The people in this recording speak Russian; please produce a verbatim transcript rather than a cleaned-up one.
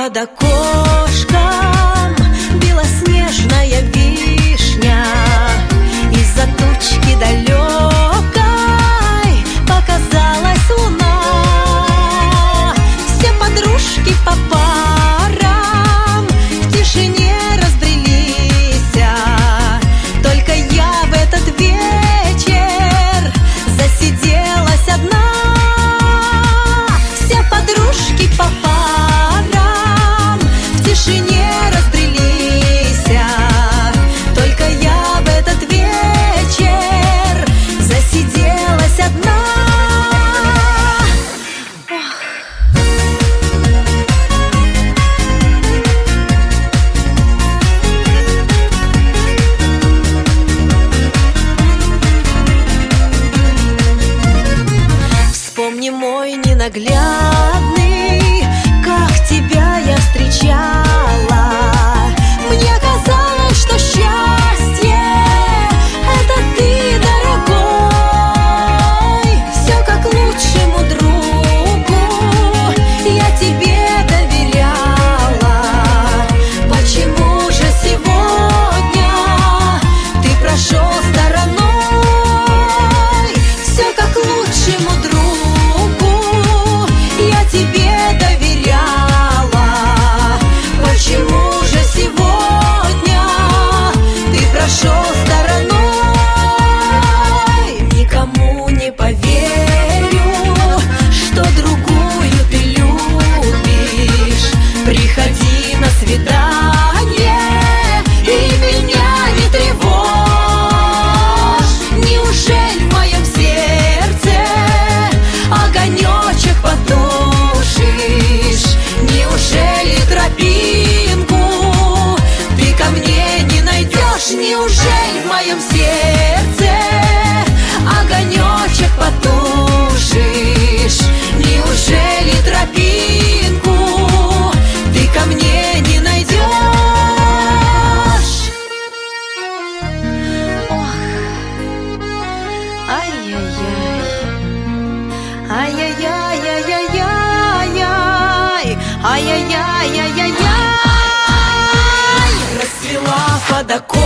под окошком белоснежная вишня. Из-за тучки далекой показалась луна. Все подружки по парам в тишине разбрелись. Только я в этот вечер засиделась одна. Все подружки по парам в тишине разбрелись. Только я в этот вечер засиделась одна. Вспомни, мой ненаглядный, как тебя я встречала. Мне казалось, что счастье — это ты, дорогой. Все как лучшему другу я тебе доверяла. Почему же сегодня ты прошел стороной? Все как лучшему другу я тебе доверяла. Почему же сегодня ты прошел стороной? Никому не поверю, что другую ты любишь. Приходи на свидание и меня не тревожь. Неужели в моем сердце огонечек потушишь? Неужели тропинку ты ко мне не найдешь? Неужели в моем сердце огонечек потушишь? Неужели тропинку ты ко мне не найдешь? Ох, ай-яй-яй, ай-яй-яй-яй-яй-яй, ай-яй-яй-яй-яй. Расцвела под окошком